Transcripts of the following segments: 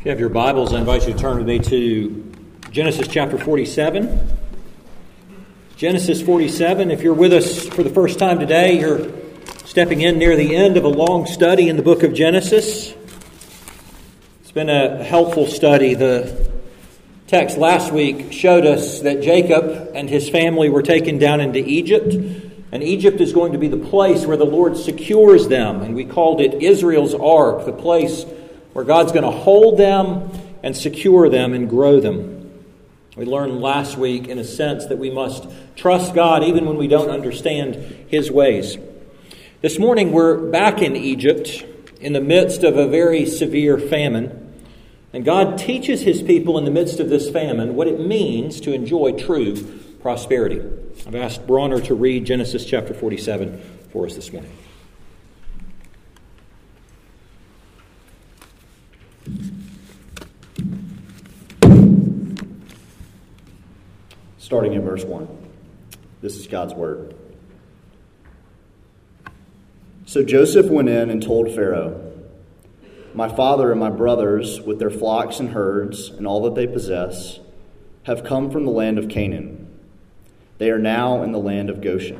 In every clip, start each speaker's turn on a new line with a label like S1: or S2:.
S1: If you have your Bibles, I invite you to turn with me to Genesis chapter 47. Genesis 47, if you're with us for the first time today, you're stepping in near the end of a long study in the book of Genesis. It's been a helpful study. The text last week showed us that Jacob and his family were taken down into Egypt, and Egypt is going to be the place where the Lord secures them, and we called it Israel's Ark, the place where God's going to hold them and secure them and grow them. We learned last week, in a sense, that we must trust God even when we don't understand His ways. This morning, we're back in Egypt in the midst of a very severe famine. And God teaches His people in the midst of this famine what it means to enjoy true prosperity. I've asked Bronner to read Genesis chapter 47 for us this morning.
S2: Starting in verse 1. This is God's word. So Joseph went in and told Pharaoh, "My father and my brothers, with their flocks and herds and all that they possess, have come from the land of Canaan. They are now in the land of Goshen."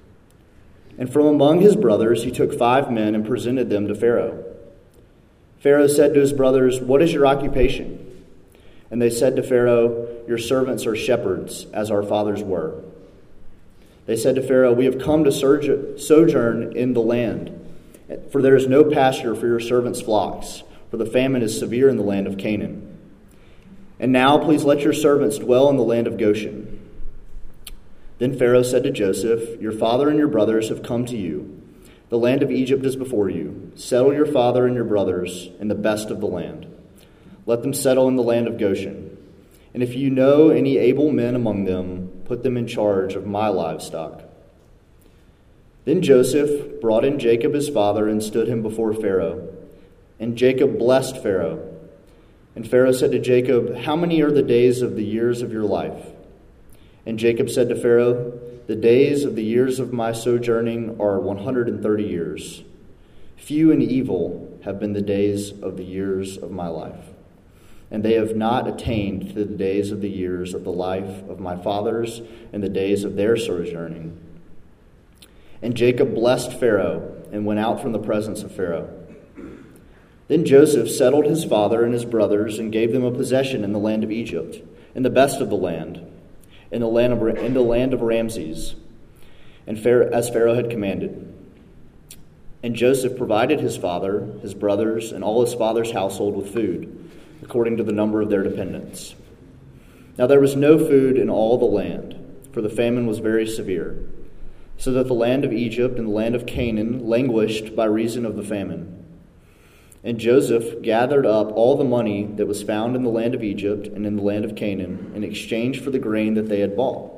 S2: And from among his brothers he took 5 men and presented them to Pharaoh. Pharaoh said to his brothers, "What is your occupation?" And they said to Pharaoh, "Your servants are shepherds, as our fathers were." They said to Pharaoh, "We have come to sojourn in the land, for there is no pasture for your servants' flocks, for the famine is severe in the land of Canaan. And now please let your servants dwell in the land of Goshen." Then Pharaoh said to Joseph, "Your father and your brothers have come to you. The land of Egypt is before you. Settle your father and your brothers in the best of the land. Let them settle in the land of Goshen. And if you know any able men among them, put them in charge of my livestock." Then Joseph brought in Jacob his father and stood him before Pharaoh. And Jacob blessed Pharaoh. And Pharaoh said to Jacob, "How many are the days of the years of your life?" And Jacob said to Pharaoh, "The days of the years of my sojourning are 130 years. Few and evil have been the days of the years of my life. And they have not attained to the days of the years of the life of my fathers and the days of their sojourning." And Jacob blessed Pharaoh and went out from the presence of Pharaoh. Then Joseph settled his father and his brothers and gave them a possession in the land of Egypt, in the best of the land, in the land of Ramses, and as Pharaoh had commanded. And Joseph provided his father, his brothers, and all his father's household with food, according to the number of their dependents. Now there was no food in all the land, for the famine was very severe, so that the land of Egypt and the land of Canaan languished by reason of the famine. And Joseph gathered up all the money that was found in the land of Egypt and in the land of Canaan in exchange for the grain that they bought.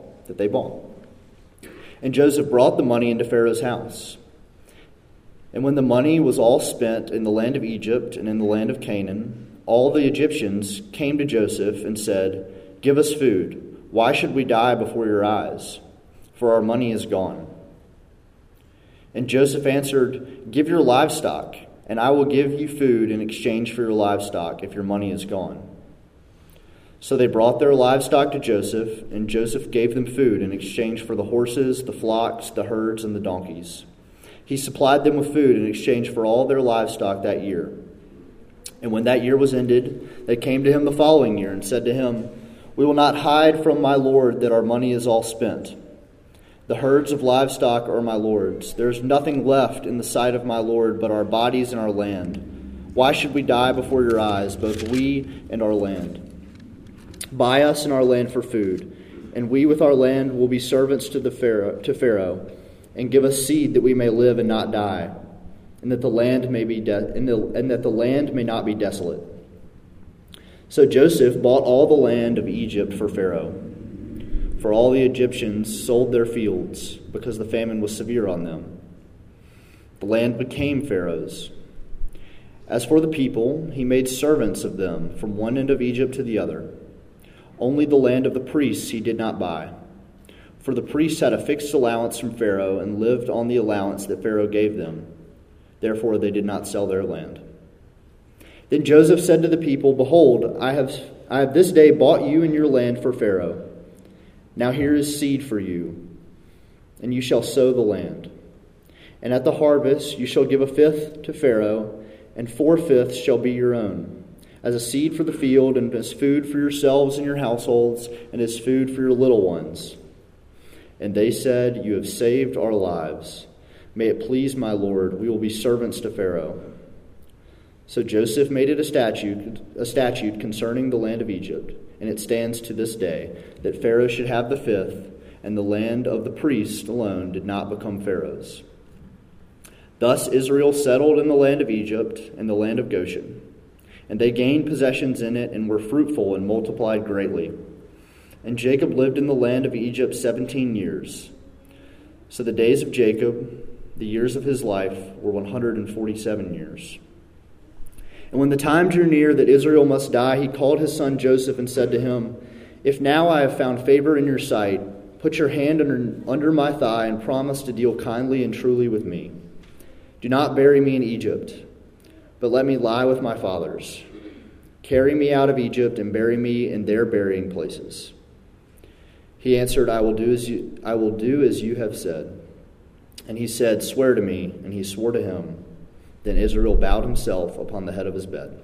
S2: And Joseph brought the money into Pharaoh's house. And when the money was all spent in the land of Egypt and in the land of Canaan, all the Egyptians came to Joseph and said, "Give us food. Why should we die before your eyes? For our money is gone." And Joseph answered, "Give your livestock, and I will give you food in exchange for your livestock if your money is gone." So they brought their livestock to Joseph, and Joseph gave them food in exchange for the horses, the flocks, the herds, and the donkeys. He supplied them with food in exchange for all their livestock that year. And when that year was ended, they came to him the following year and said to him, "We will not hide from my lord that our money is all spent. The herds of livestock are my lord's. There is nothing left in the sight of my lord but our bodies and our land. Why should we die before your eyes, both we and our land? Buy us and our land for food, and we with our land will be servants to Pharaoh, and give us seed that we may live and not die, and that the land may not be desolate." So Joseph bought all the land of Egypt for Pharaoh, for all the Egyptians sold their fields, because the famine was severe on them. The land became Pharaoh's. As for the people, he made servants of them from one end of Egypt to the other. Only the land of the priests he did not buy, for the priests had a fixed allowance from Pharaoh and lived on the allowance that Pharaoh gave them. Therefore they did not sell their land. Then Joseph said to the people, Behold, I have this day bought you and your land for Pharaoh. Now here is seed for you, and you shall sow the land. And at the harvest you shall give 1/5 to Pharaoh, and 4/5 shall be your own, as a seed for the field, and as food for yourselves and your households, and as food for your little ones. And they said, You have saved our lives. May it please my Lord, we will be servants to Pharaoh. So Joseph made it a statute concerning the land of Egypt, and it stands to this day, that Pharaoh should have the 5th, and the land of the priests alone did not become Pharaoh's. Thus Israel settled in the land of Egypt and the land of Goshen, and they gained possessions in it and were fruitful and multiplied greatly. And Jacob lived in the land of Egypt 17 years. So the days of Jacob, the years of his life, were 147 years. And when the time drew near that Israel must die, he called his son Joseph and said to him, If now I have found favor in your sight, put your hand under my thigh and promise to deal kindly and truly with me. Do not bury me in Egypt, but let me lie with my fathers. Carry me out of Egypt and bury me in their burying places. He answered, I will do as you have said. And he said, Swear to me. And he swore to him. Then Israel bowed himself upon the head of his bed.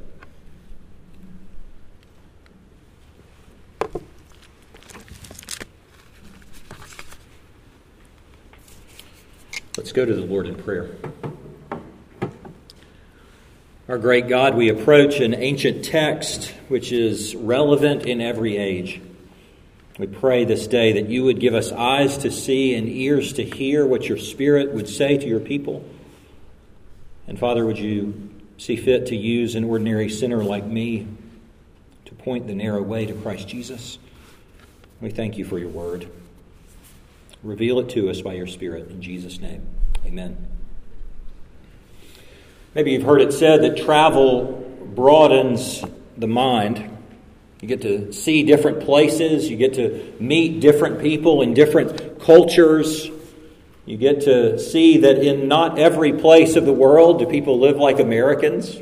S1: Let's go to the Lord in prayer. Our great God, we approach an ancient text which is relevant in every age. We pray this day that you would give us eyes to see and ears to hear what your Spirit would say to your people. And Father, would you see fit to use an ordinary sinner like me to point the narrow way to Christ Jesus? We thank you for your word. Reveal it to us by your Spirit. In Jesus' name, amen. Maybe you've heard it said that travel broadens the mind. You get to see different places. You get to meet different people in different cultures. You get to see that in not every place of the world do people live like Americans.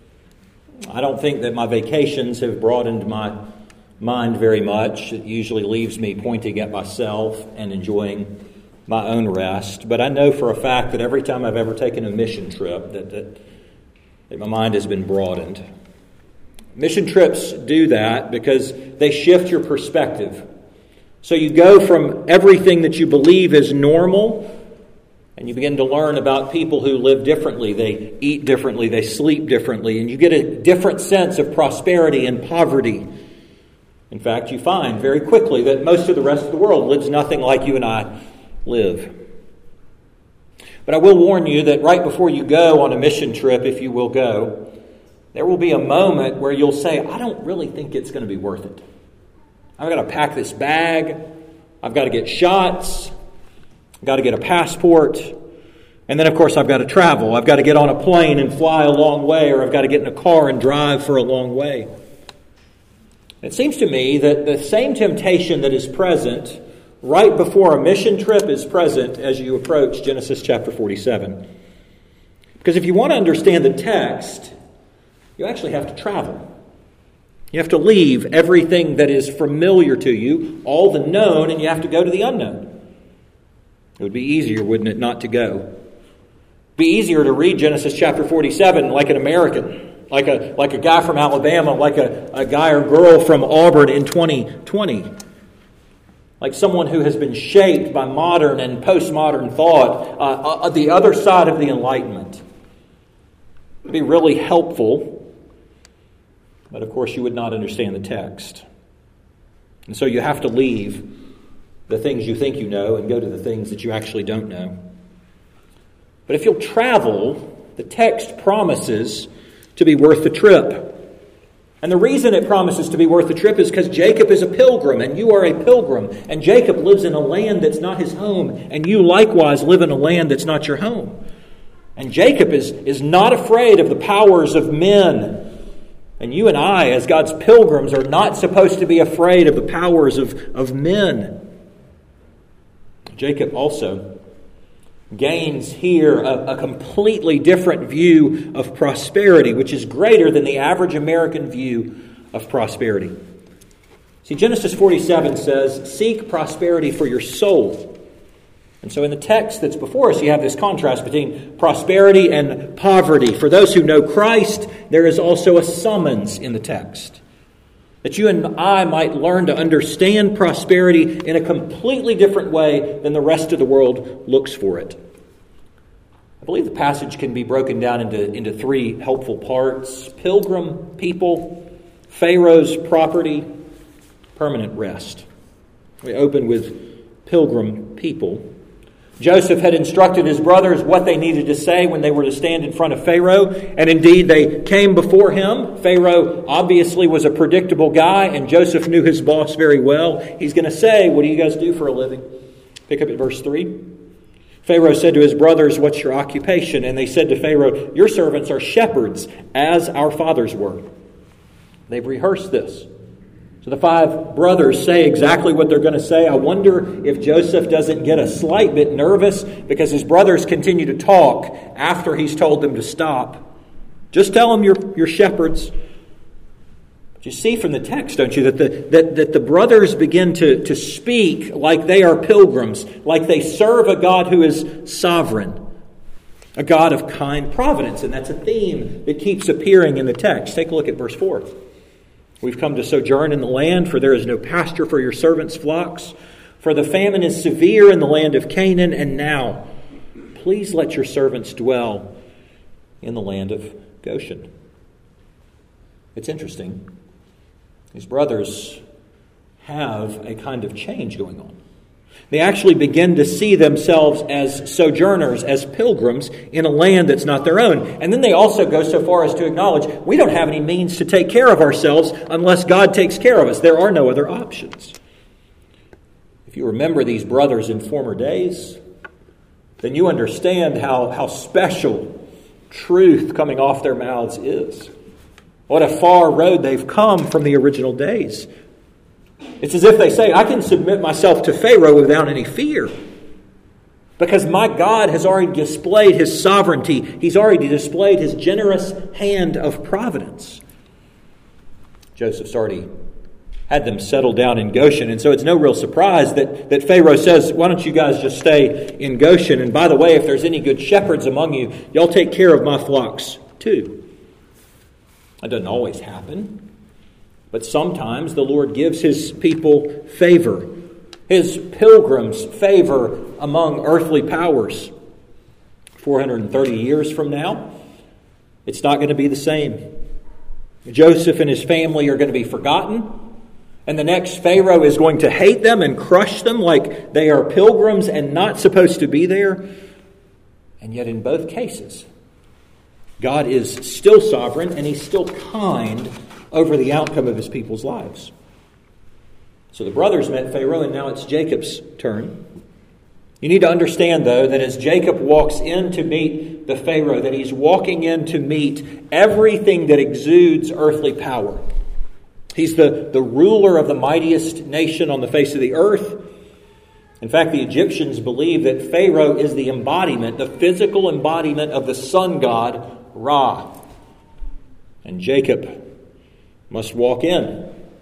S1: I don't think that my vacations have broadened my mind very much. It usually leaves me pointing at myself and enjoying my own rest. But I know for a fact that every time I've ever taken a mission trip that my mind has been broadened. Mission trips do that because they shift your perspective. So you go from everything that you believe is normal, and you begin to learn about people who live differently. They eat differently, they sleep differently, and you get a different sense of prosperity and poverty. In fact, you find very quickly that most of the rest of the world lives nothing like you and I live. But I will warn you that right before you go on a mission trip, if you will go, there will be a moment where you'll say, I don't really think it's going to be worth it. I've got to pack this bag. I've got to get shots. I've got to get a passport. And then, of course, I've got to travel. I've got to get on a plane and fly a long way, or I've got to get in a car and drive for a long way. It seems to me that the same temptation that is present right before a mission trip is present as you approach Genesis chapter 47. Because if you want to understand the text, you actually have to travel. You have to leave everything that is familiar to you, all the known, and you have to go to the unknown. It would be easier, wouldn't it, not to go? It would be easier to read Genesis chapter 47 like an American, like a guy from Alabama, like a guy or girl from Auburn in 2020. Like someone who has been shaped by modern and postmodern thought, the other side of the Enlightenment. It would be really helpful. But of course you would not understand the text. And so you have to leave the things you think you know and go to the things that you actually don't know. But if you'll travel, the text promises to be worth the trip. And the reason it promises to be worth the trip is because Jacob is a pilgrim and you are a pilgrim. And Jacob lives in a land that's not his home. And you likewise live in a land that's not your home. And Jacob is not afraid of the powers of men. And you and I, as God's pilgrims, are not supposed to be afraid of the powers of men. Jacob also gains here a completely different view of prosperity, which is greater than the average American view of prosperity. See, Genesis 47 says, "Seek prosperity for your soul." And so in the text that's before us, you have this contrast between prosperity and poverty. For those who know Christ, there is also a summons in the text, that you and I might learn to understand prosperity in a completely different way than the rest of the world looks for it. I believe the passage can be broken down into three helpful parts: pilgrim people, Pharaoh's property, permanent rest. We open with pilgrim people. Joseph had instructed his brothers what they needed to say when they were to stand in front of Pharaoh, and indeed they came before him. Pharaoh obviously was a predictable guy, and Joseph knew his boss very well. He's going to say, "What do you guys do for a living?" Pick up at verse 3. Pharaoh said to his brothers, "What's your occupation?" And they said to Pharaoh, "Your servants are shepherds, as our fathers were." They've rehearsed this. So the five brothers say exactly what they're going to say. I wonder if Joseph doesn't get a slight bit nervous because his brothers continue to talk after he's told them to stop. Just tell them you're shepherds. But you see from the text, don't you, that the brothers begin to speak like they are pilgrims, like they serve a God who is sovereign, a God of kind providence. And that's a theme that keeps appearing in the text. Take a look at verse 4. "We've come to sojourn in the land, for there is no pasture for your servants' flocks. For the famine is severe in the land of Canaan, and now, please let your servants dwell in the land of Goshen." It's interesting. These brothers have a kind of change going on. They actually begin to see themselves as sojourners, as pilgrims in a land that's not their own. And then they also go so far as to acknowledge we don't have any means to take care of ourselves unless God takes care of us. There are no other options. If you remember these brothers in former days, then you understand how special truth coming off their mouths is. What a far road they've come from the original days. It's as if they say, I can submit myself to Pharaoh without any fear, because my God has already displayed his sovereignty. He's already displayed his generous hand of providence. Joseph's already had them settle down in Goshen, and so it's no real surprise that Pharaoh says, why don't you guys just stay in Goshen? And by the way, if there's any good shepherds among you, y'all take care of my flocks too. That doesn't always happen. But sometimes the Lord gives his people favor, his pilgrims favor among earthly powers. 430 years from now, it's not going to be the same. Joseph and his family are going to be forgotten, and the next Pharaoh is going to hate them and crush them like they are pilgrims and not supposed to be there. And yet in both cases, God is still sovereign and he's still kind over the outcome of his people's lives. So the brothers met Pharaoh, and now it's Jacob's turn. You need to understand, though, that as Jacob walks in to meet the Pharaoh, that he's walking in to meet everything that exudes earthly power. He's the ruler of the mightiest nation on the face of the earth. In fact, the Egyptians believe that Pharaoh is the embodiment, the physical embodiment of the sun god, Ra. And Jacob must walk in.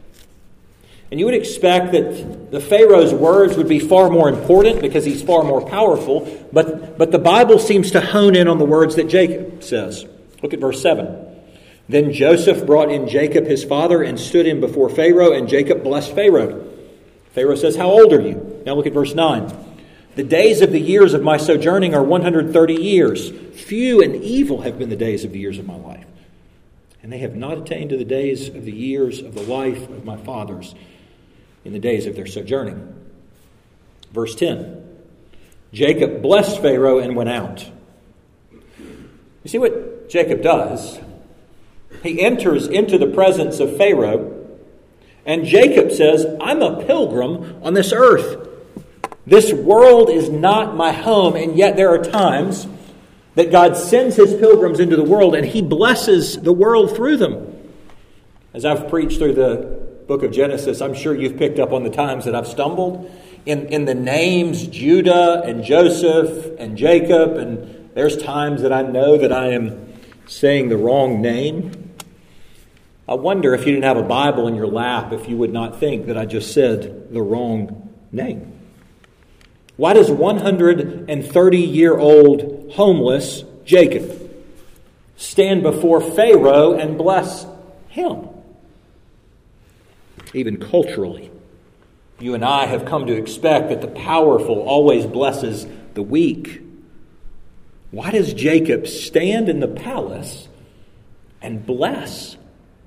S1: And you would expect that the Pharaoh's words would be far more important because he's far more powerful, but the Bible seems to hone in on the words that Jacob says. Look at verse 7. Then Joseph brought in Jacob his father and stood him before Pharaoh, and Jacob blessed Pharaoh. Pharaoh says, how old are you? Now look at verse 9. The days of the years of my sojourning are 130 years. Few and evil have been the days of the years of my life, and they have not attained to the days of the years of the life of my fathers in the days of their sojourning. Verse 10. Jacob blessed Pharaoh and went out. You see what Jacob does? He enters into the presence of Pharaoh, and Jacob says, I'm a pilgrim on this earth. This world is not my home, and yet there are times that God sends his pilgrims into the world and he blesses the world through them. As I've preached through the book of Genesis, I'm sure you've picked up on the times that I've stumbled in the names Judah and Joseph and Jacob, and there's times that I know that I am saying the wrong name. I wonder if you didn't have a Bible in your lap, if you would not think that I just said the wrong name. Why does 130-year-old homeless Jacob stand before Pharaoh and bless him? Even culturally, you and I have come to expect that the powerful always blesses the weak. Why does Jacob stand in the palace and bless?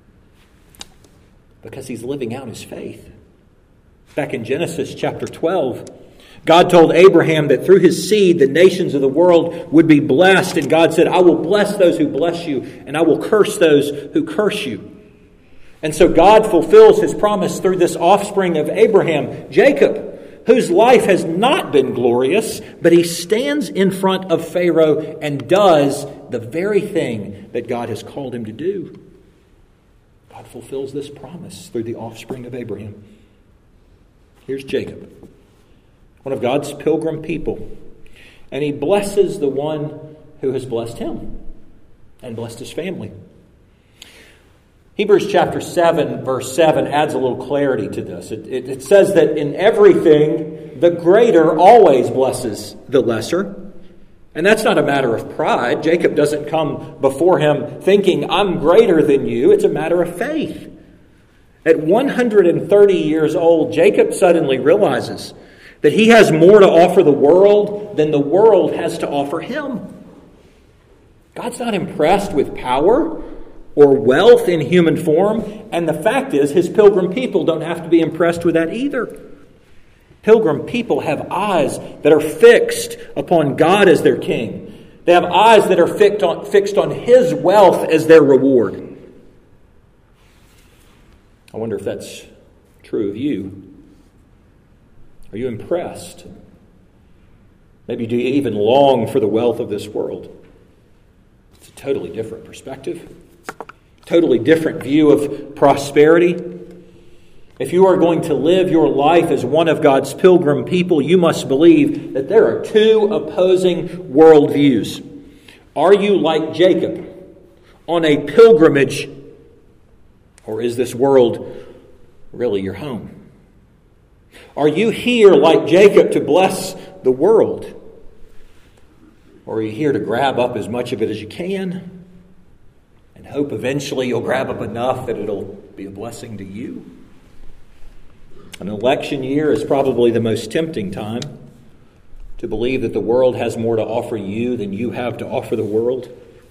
S1: Because he's living out his faith. Back in Genesis chapter 12, God told Abraham that through his seed the nations of the world would be blessed. And God said, I will bless those who bless you, and I will curse those who curse you. And so God fulfills his promise through this offspring of Abraham, Jacob, whose life has not been glorious, but he stands in front of Pharaoh and does the very thing that God has called him to do. God fulfills this promise through the offspring of Abraham. Here's Jacob, one of God's pilgrim people, and he blesses the one who has blessed him and blessed his family. Hebrews chapter 7, verse 7 adds a little clarity to this. It says that in everything, the greater always blesses the lesser. And that's not a matter of pride. Jacob doesn't come before him thinking, I'm greater than you. It's a matter of faith. At 130 years old, Jacob suddenly realizes that he has more to offer the world than the world has to offer him. God's not impressed with power or wealth in human form, and the fact is his pilgrim people don't have to be impressed with that either. Pilgrim people have eyes that are fixed upon God as their king. They have eyes that are fixed on his wealth as their reward. I wonder if that's true of you. Are you impressed? Maybe do you even long for the wealth of this world? It's a totally different perspective. Totally different view of prosperity. If you are going to live your life as one of God's pilgrim people, you must believe that there are two opposing worldviews. Are you like Jacob on a pilgrimage, or is this world really your home? Are you here like Jacob to bless the world? Or are you here to grab up as much of it as you can and hope eventually you'll grab up enough that it'll be a blessing to you? An election year is probably the most tempting time to believe that the world has more to offer you than you have to offer the world.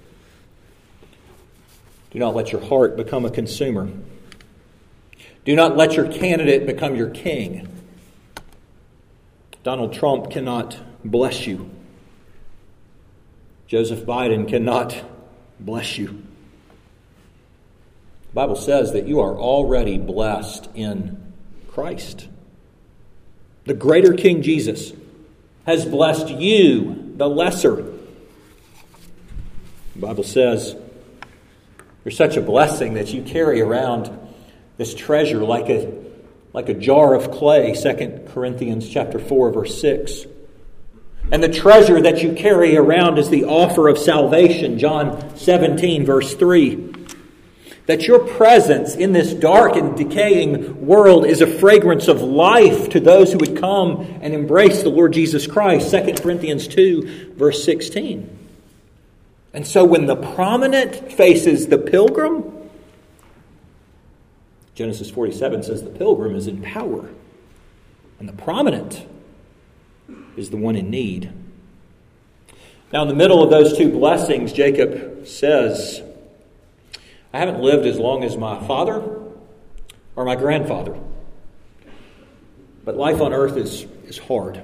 S1: Do not let your heart become a consumer. Do not let your candidate become your king. Donald Trump cannot bless you. Joseph Biden cannot bless you. The Bible says that you are already blessed in Christ. The greater King Jesus has blessed you, the lesser. The Bible says you're such a blessing that you carry around this treasure like a jar of clay, 2 Corinthians chapter 4, verse 6. And the treasure that you carry around is the offer of salvation, John 17, verse 3. That your presence in this dark and decaying world is a fragrance of life to those who would come and embrace the Lord Jesus Christ, 2 Corinthians 2, verse 16. And so when the prominent faces the pilgrim, Genesis 47 says the pilgrim is in power, and the prominent is the one in need. Now, in the middle of those two blessings, Jacob says, I haven't lived as long as my father or my grandfather, but life on earth is hard.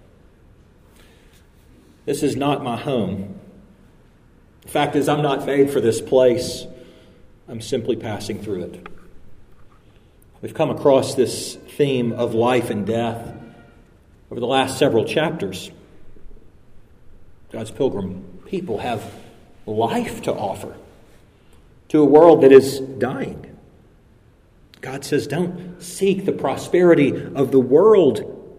S1: This is not my home. The fact is, I'm not made for this place. I'm simply passing through it. We've come across this theme of life and death over the last several chapters. God's pilgrim people have life to offer to a world that is dying. God says, don't seek the prosperity of the world.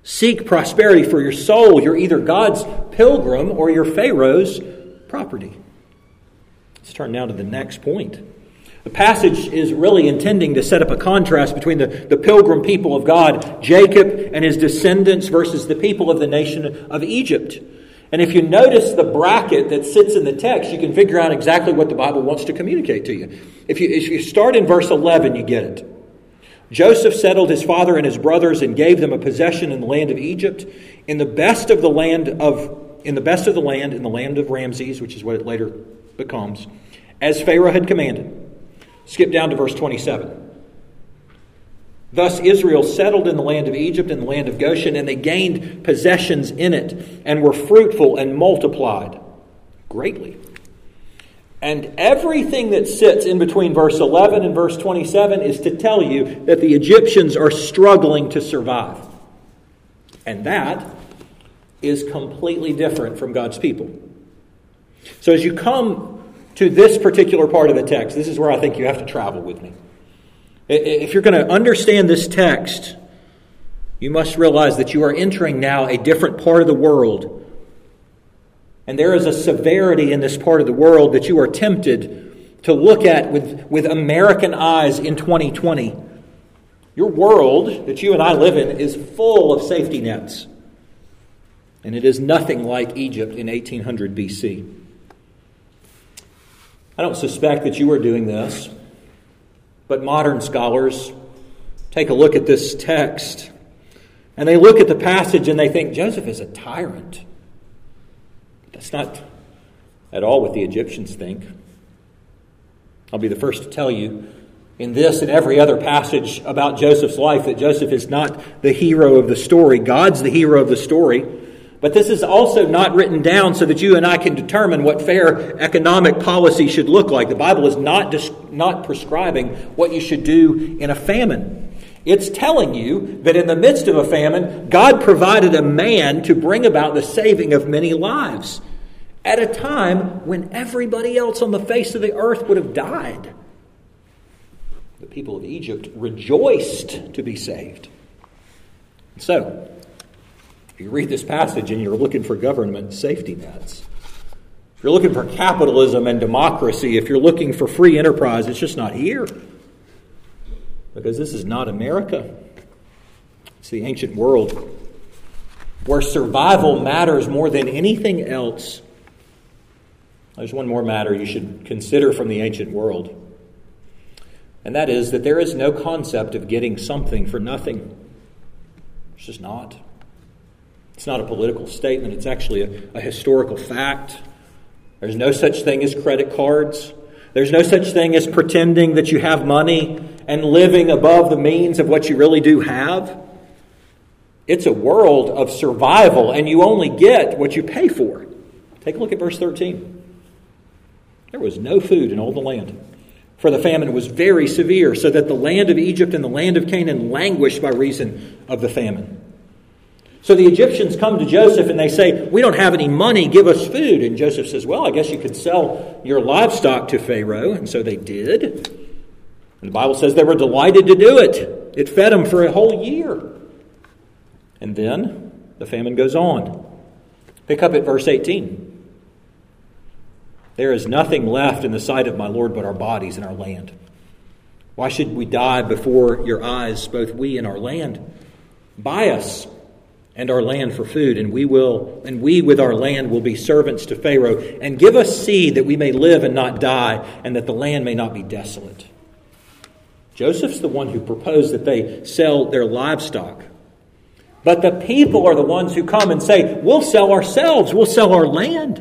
S1: Seek prosperity for your soul. You're either God's pilgrim or you're Pharaoh's property. Let's turn now to the next point. The passage is really intending to set up a contrast between the pilgrim people of God, Jacob and his descendants, versus the people of the nation of Egypt. And if you notice the bracket that sits in the text, you can figure out exactly what the Bible wants to communicate to you. If you start in verse 11, you get it. Joseph settled his father and his brothers and gave them a possession in the land of Egypt, in the best of the land, in the land of Ramses, which is what it later becomes, as Pharaoh had commanded. Skip down to verse 27. Thus Israel settled in the land of Egypt and the land of Goshen, and they gained possessions in it, and were fruitful and multiplied greatly. And everything that sits in between verse 11 and verse 27 is to tell you that the Egyptians are struggling to survive. And that is completely different from God's people. So as you come to this particular part of the text, this is where I think you have to travel with me. If you're going to understand this text, you must realize that you are entering now a different part of the world. And there is a severity in this part of the world that you are tempted to look at with American eyes in 2020. Your world that you and I live in is full of safety nets. And it is nothing like Egypt in 1800 BC. I don't suspect that you are doing this, but modern scholars take a look at this text and they look at the passage and they think Joseph is a tyrant. That's not at all what the Egyptians think. I'll be the first to tell you in this and every other passage about Joseph's life that Joseph is not the hero of the story. God's the hero of the story. But this is also not written down so that you and I can determine what fair economic policy should look like. The Bible is not prescribing what you should do in a famine. It's telling you that in the midst of a famine, God provided a man to bring about the saving of many lives at a time when everybody else on the face of the earth would have died. The people of Egypt rejoiced to be saved. So, if you read this passage and you're looking for government safety nets, if you're looking for capitalism and democracy, if you're looking for free enterprise, it's just not here. Because this is not America. It's the ancient world where survival matters more than anything else. There's one more matter you should consider from the ancient world. And that is that there is no concept of getting something for nothing. It's just not. It's not a political statement. It's actually a historical fact. There's no such thing as credit cards. There's no such thing as pretending that you have money and living above the means of what you really do have. It's a world of survival, and you only get what you pay for. Take a look at verse 13. There was no food in all the land, for the famine was very severe, so that the land of Egypt and the land of Canaan languished by reason of the famine. So the Egyptians come to Joseph and they say, we don't have any money, give us food. And Joseph says, well, I guess you could sell your livestock to Pharaoh. And so they did. And the Bible says they were delighted to do it. It fed them for a whole year. And then the famine goes on. Pick up at verse 18. There is nothing left in the sight of my Lord but our bodies and our land. Why should we die before your eyes, both we and our land? Buy us and our land for food, and we with our land will be servants to Pharaoh, and give us seed that we may live and not die, and that the land may not be desolate. Joseph's the one who proposed that they sell their livestock. But the people are the ones who come and say, we'll sell ourselves, we'll sell our land.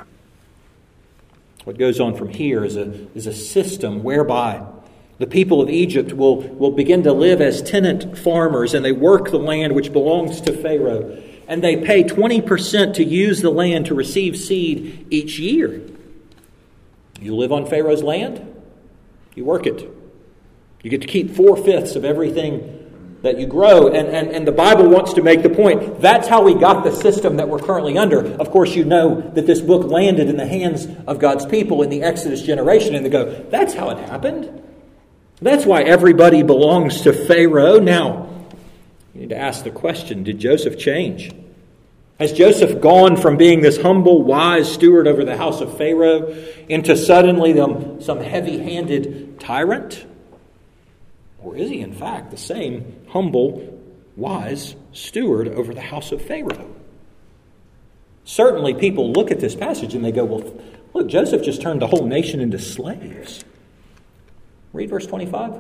S1: What goes on from here is a system whereby the people of Egypt will begin to live as tenant farmers, and they work the land which belongs to Pharaoh. And they pay 20% to use the land to receive seed each year. You live on Pharaoh's land, you work it. You get to keep 4/5 of everything that you grow. And the Bible wants to make the point, that's how we got the system that we're currently under. Of course, you know that this book landed in the hands of God's people in the Exodus generation, and they go, that's how it happened. That's why everybody belongs to Pharaoh. Now, You need to ask the question, did Joseph change? Has Joseph gone from being this humble, wise steward over the house of Pharaoh into suddenly some heavy-handed tyrant? Or is he, in fact, the same humble, wise steward over the house of Pharaoh? Certainly people look at this passage and they go, well, look, Joseph just turned the whole nation into slaves. Read verse 25.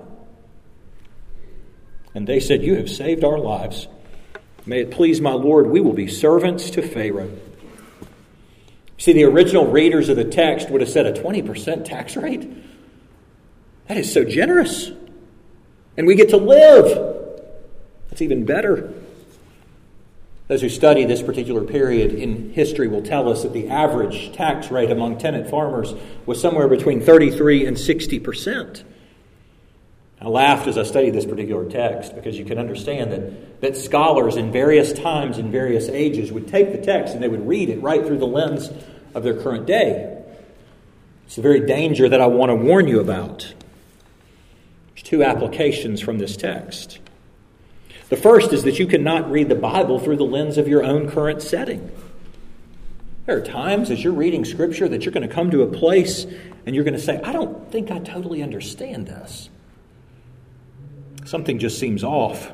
S1: And they said, you have saved our lives. May it please my Lord, we will be servants to Pharaoh. See, the original readers of the text would have said a 20% tax rate. That is so generous. And we get to live. That's even better. Those who study this particular period in history will tell us that the average tax rate among tenant farmers was somewhere between 33 and 60%. I laughed as I studied this particular text because you can understand that scholars in various times and various ages would take the text and they would read it right through the lens of their current day. It's the very danger that I want to warn you about. There's two applications from this text. The first is that you cannot read the Bible through the lens of your own current setting. There are times as you're reading Scripture that you're going to come to a place and you're going to say, I don't think I totally understand this. Something just seems off.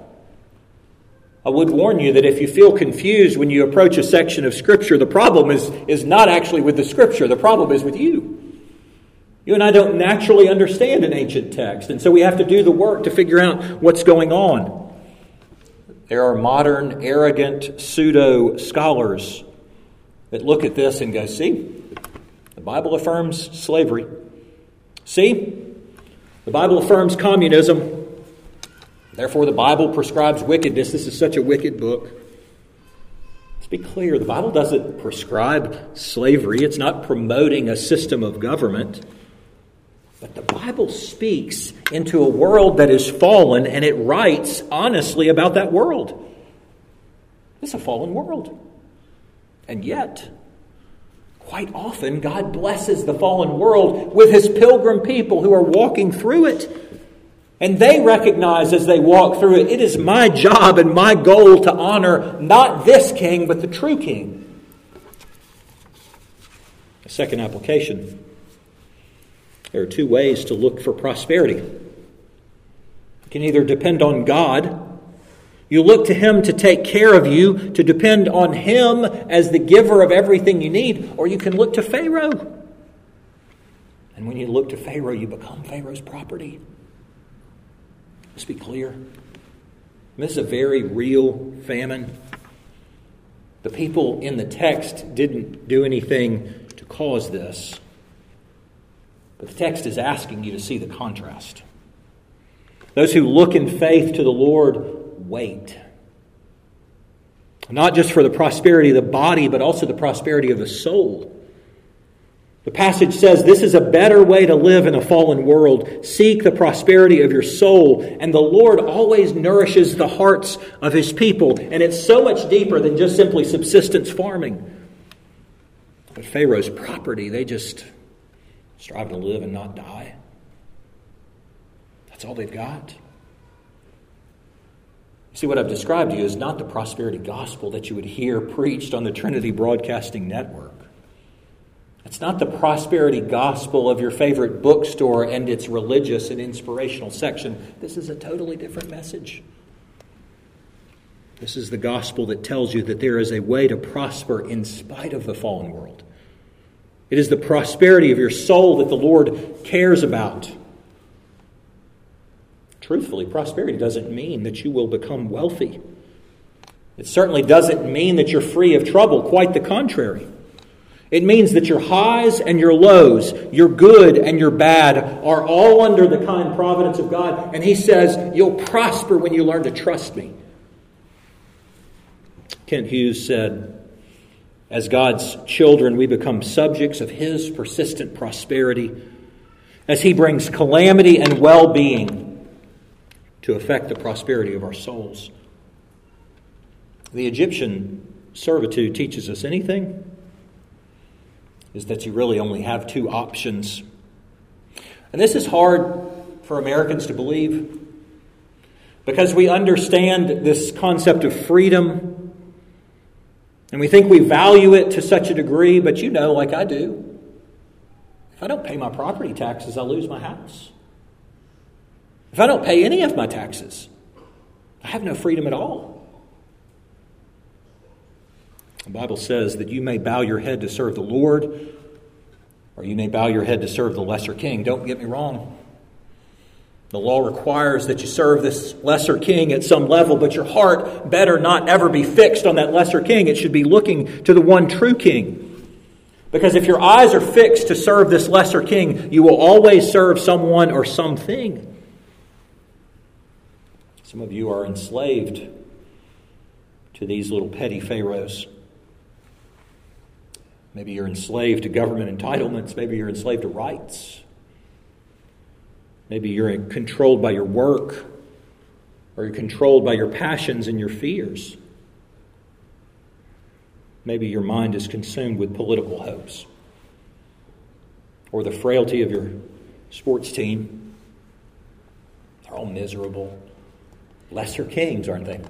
S1: I would warn you that if you feel confused when you approach a section of Scripture, the problem is not actually with the Scripture. The problem is with you. You and I don't naturally understand an ancient text, and so we have to do the work to figure out what's going on. There are modern, arrogant, pseudo-scholars that look at this and go, see, the Bible affirms slavery. See, the Bible affirms communism. Therefore, the Bible prescribes wickedness. This is such a wicked book. Let's be clear. The Bible doesn't prescribe slavery. It's not promoting a system of government. But the Bible speaks into a world that is fallen, and it writes honestly about that world. It's a fallen world. And yet, quite often, God blesses the fallen world with His pilgrim people who are walking through it. And they recognize as they walk through it, it is my job and my goal to honor not this king, but the true king. A second application. There are two ways to look for prosperity. You can either depend on God. You look to Him to take care of you, to depend on Him as the giver of everything you need, or you can look to Pharaoh. And when you look to Pharaoh, you become Pharaoh's property. Let's be clear. This is a very real famine. The people in the text didn't do anything to cause this. But the text is asking you to see the contrast. Those who look in faith to the Lord wait. Not just for the prosperity of the body, but also the prosperity of the soul. The passage says this is a better way to live in a fallen world. Seek the prosperity of your soul. And the Lord always nourishes the hearts of His people. And it's so much deeper than just simply subsistence farming. But Pharaoh's property, they just strive to live and not die. That's all they've got. See, what I've described to you is not the prosperity gospel that you would hear preached on the Trinity Broadcasting Network. It's not the prosperity gospel of your favorite bookstore and its religious and inspirational section. This is a totally different message. This is the gospel that tells you that there is a way to prosper in spite of the fallen world. It is the prosperity of your soul that the Lord cares about. Truthfully, prosperity doesn't mean that you will become wealthy. It certainly doesn't mean that you're free of trouble. Quite the contrary. It means that your highs and your lows, your good and your bad, are all under the kind providence of God. And He says, you'll prosper when you learn to trust me. Kent Hughes said, as God's children, we become subjects of His persistent prosperity as He brings calamity and well-being to affect the prosperity of our souls. The Egyptian servitude teaches us anything, is that you really only have two options. And this is hard for Americans to believe. because we understand this concept of freedom, and we think we value it to such a degree, but you know, like I do, if I don't pay my property taxes, I'll lose my house. If I don't pay any of my taxes, I have no freedom at all. The Bible says that you may bow your head to serve the Lord, or you may bow your head to serve the lesser king. Don't get me wrong. The law requires that you serve this lesser king at some level, but your heart better not ever be fixed on that lesser king. It should be looking to the one true king. Because if your eyes are fixed to serve this lesser king, you will always serve someone or something. Some of you are enslaved to these little petty pharaohs. Maybe you're enslaved to government entitlements. Maybe you're enslaved to rights. Maybe you're controlled by your work, or you're controlled by your passions and your fears. Maybe your mind is consumed with political hopes, or the frailty of your sports team. They're all miserable. Lesser kings, aren't they?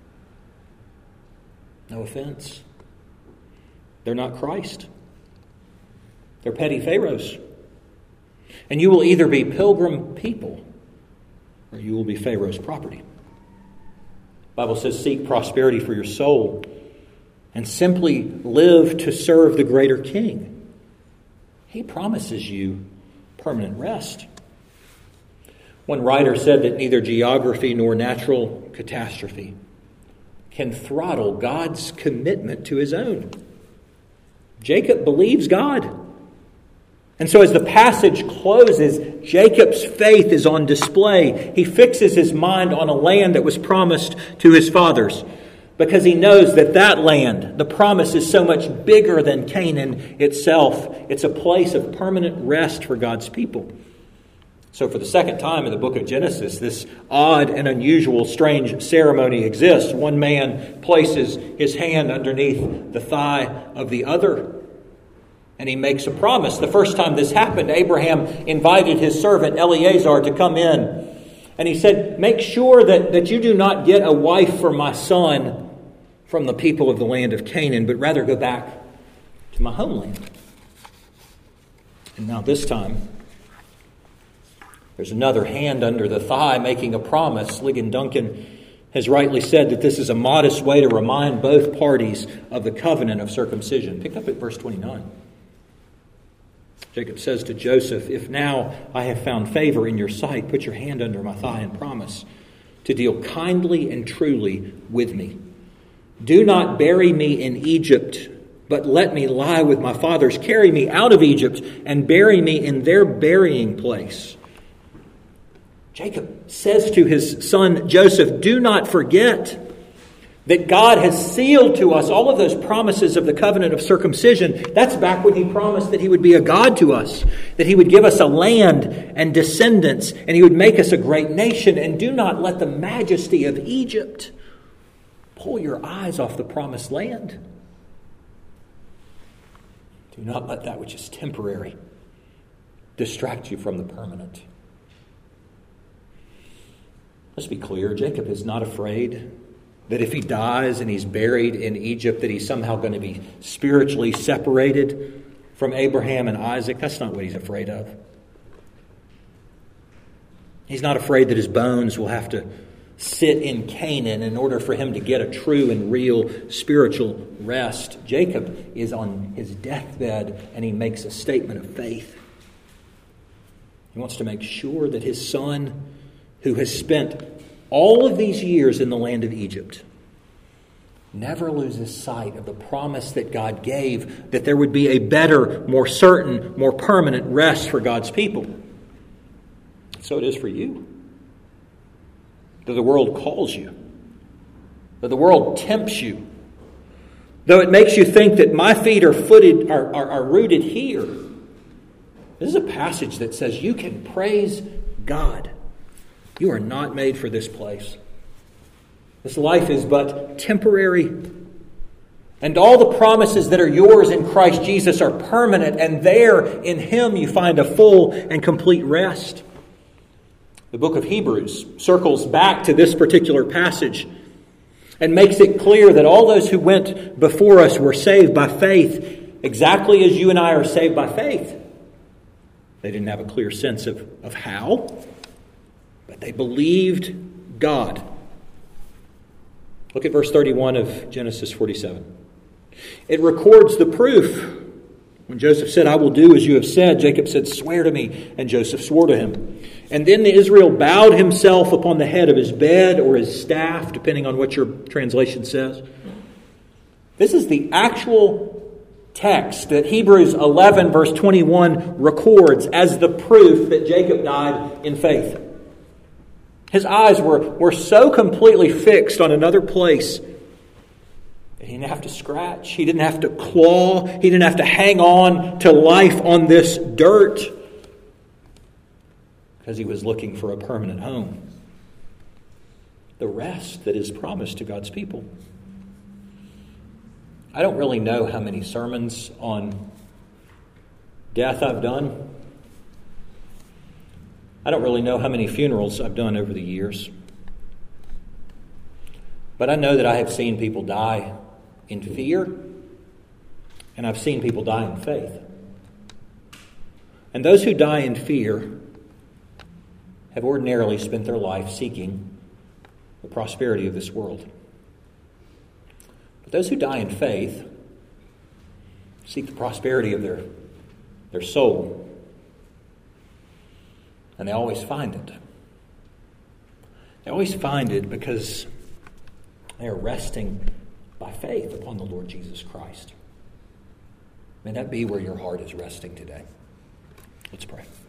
S1: No offense. They're not Christ. They're petty pharaohs. And you will either be pilgrim people, or you will be Pharaoh's property. The Bible says, seek prosperity for your soul, and simply live to serve the greater king. He promises you permanent rest. One writer said that neither geography nor natural catastrophe can throttle God's commitment to his own. Jacob believes God. And so as the passage closes, Jacob's faith is on display. He fixes his mind on a land that was promised to his fathers, because he knows that that land, the promise, is so much bigger than Canaan itself. It's a place of permanent rest for God's people. So for the second time in the book of Genesis, this odd and unusual, strange ceremony exists. One man places his hand underneath the thigh of the other, and he makes a promise. The first time this happened, Abraham invited his servant Eliezer to come in. And he said, make sure that you do not get a wife for my son from the people of the land of Canaan, but rather go back to my homeland. And now this time, there's another hand under the thigh making a promise. Ligon Duncan has rightly said that this is a modest way to remind both parties of the covenant of circumcision. Pick up at verse 29. Jacob says to Joseph, if now I have found favor in your sight, put your hand under my thigh and promise to deal kindly and truly with me. Do not bury me in Egypt, but let me lie with my fathers. Carry me out of Egypt and bury me in their burying place. Jacob says to his son Joseph, do not forget that God has sealed to us all of those promises of the covenant of circumcision. That's back when he promised that he would be a God to us, that he would give us a land and descendants, and he would make us a great nation. And do not let the majesty of Egypt pull your eyes off the promised land. Do not let that which is temporary distract you from the permanent. Let's be clear, Jacob is not afraid that if he dies and he's buried in Egypt, that he's somehow going to be spiritually separated from Abraham and Isaac. That's not what he's afraid of. He's not afraid that his bones will have to sit in Canaan in order for him to get a true and real spiritual rest. Jacob is on his deathbed and he makes a statement of faith. He wants to make sure that his son, who has spent all of these years in the land of Egypt, never loses sight of the promise that God gave, that there would be a better, more certain, more permanent rest for God's people. So it is for you. Though the world calls you, though the world tempts you, though it makes you think that my feet are rooted here, this is a passage that says you can praise God. You are not made for this place. This life is but temporary. And all the promises that are yours in Christ Jesus are permanent. And there in Him you find a full and complete rest. The book of Hebrews circles back to this particular passage and makes it clear that all those who went before us were saved by faith, exactly as you and I are saved by faith. They didn't have a clear sense of how, but they believed God. Look at verse 31 of Genesis 47. It records the proof. When Joseph said, I will do as you have said, Jacob said, swear to me. And Joseph swore to him. And then Israel bowed himself upon the head of his bed or his staff, depending on what your translation says. This is the actual text that Hebrews 11 verse 21 records as the proof that Jacob died in faith. His eyes were so completely fixed on another place that he didn't have to scratch. He didn't have to claw. He didn't have to hang on to life on this dirt because he was looking for a permanent home. The rest that is promised to God's people. I don't really know how many sermons on death I've done. I don't really know how many funerals I've done over the years. But I know that I have seen people die in fear, and I've seen people die in faith. And those who die in fear have ordinarily spent their life seeking the prosperity of this world. But those who die in faith seek the prosperity of their soul. And they always find it. They always find it because they are resting by faith upon the Lord Jesus Christ. May that be where your heart is resting today. Let's pray.